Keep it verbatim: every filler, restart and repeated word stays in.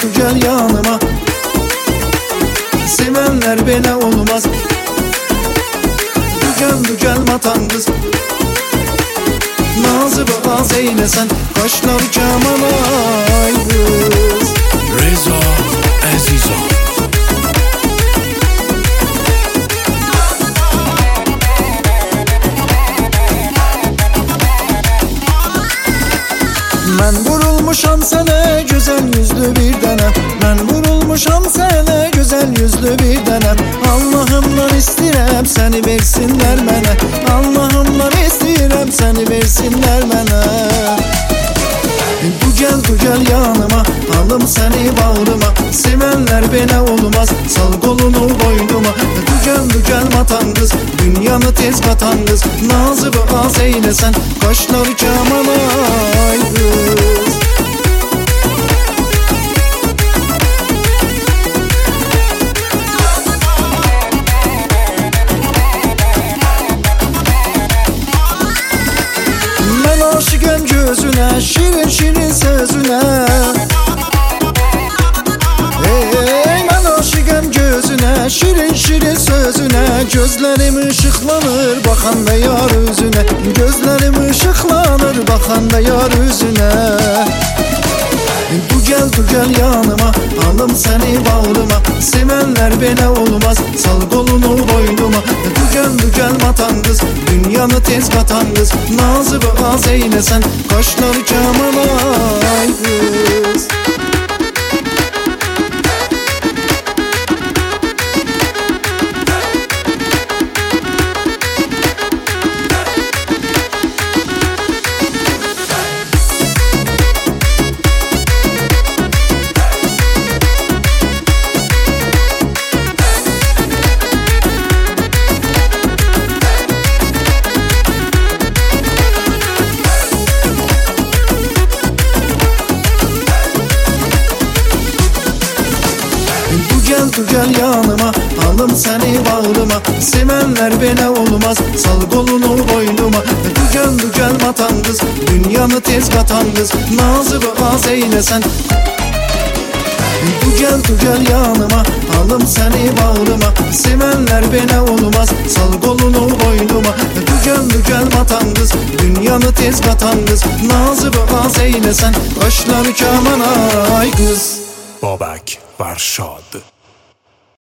dur gel yanıma. Sevenler belə olmaz. Dur gel dur gel matan kız. Nazı az eylesen kaşlar Kemalay kız. Reza Azizo. Ben vurulmuşam sana güzel yüzlü bir dene. Ben vurulmuşam sana güzel yüzlü bir dene. Allah'ımdan istirem seni versinler mənə. Allah'ımdan istirem seni versinler mənə. Bu gel bu gel yanıma, alım seni bağrıma. Sevenler belə olmaz, sal kolunu boynuma. Bu gel bu gel matan kız, dünyanı tez katan kız. Nazı az eylesen kaşlar Kemalay kız. Ben aşıkım gözüne, şirin şirin sözüne. Ey ben aşıkım gözüne, şirin şirin sözüne. Gözlerim ışıklanır bakanda yar yüzüne. Gözlerim ışıklanır bakanda yar yüzüne. Bu gel dur gel yanıma, alım seni bağrıma. Sevenler belə olmaz, sal kolunu boynuma. Bu gel dur gel matan kız, dünyanı tez katan kız. Nazı az eylesen kaşlar Kemalay kız. Gel dur gel yanıma, alım seni bağrıma. Sevenler belə olmaz, sal kolunu boynuma. Dur gel dur gel matan kız, dünyanı tez katan kız. Nazı az eylesen. Bu gel dur gel yanıma, alım seni bağrıma. Sevenler belə olmaz, sal kolunu boynuma. Dur gel dur gel matan kız, dünyanı tez katan kız. Nazı az eylesen kaşlar Kemalay kız. Babak Varşad.